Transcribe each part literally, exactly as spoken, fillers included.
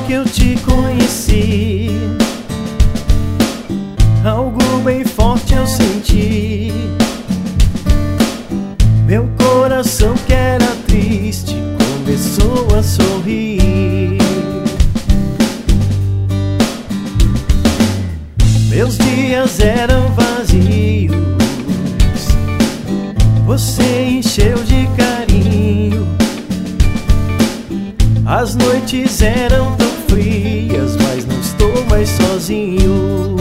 que eu te conheci, algo bem forte eu senti. Meu coração que era triste começou a sorrir. Meus dias eram vazios, você encheu de carinho. As noites eram tão frias, mas não estou mais sozinho.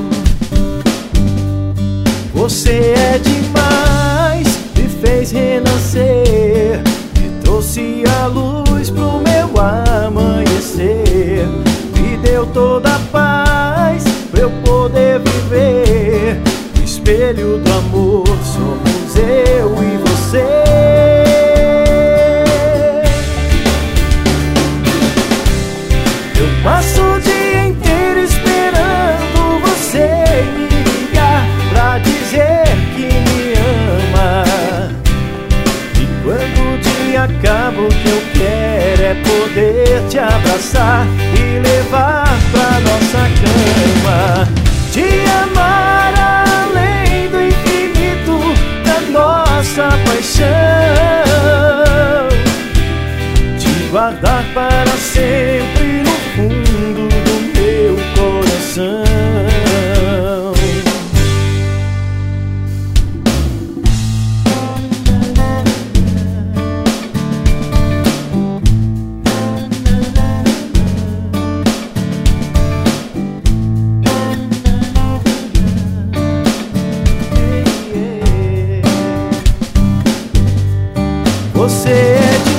Você é demais, me fez renascer, me trouxe a luz pro meu amanhecer, me deu toda a paz pra eu poder viver. O espelho do amor somos eu e você. Eu passo o dia inteiro esperando você me ligar pra dizer que me ama. E quando o dia acaba, o que eu quero é poder te abraçar e levar pra nossa cama. Te amar além do infinito da nossa paixão. Te guardar para sempre no fundo do meu coração. Você é de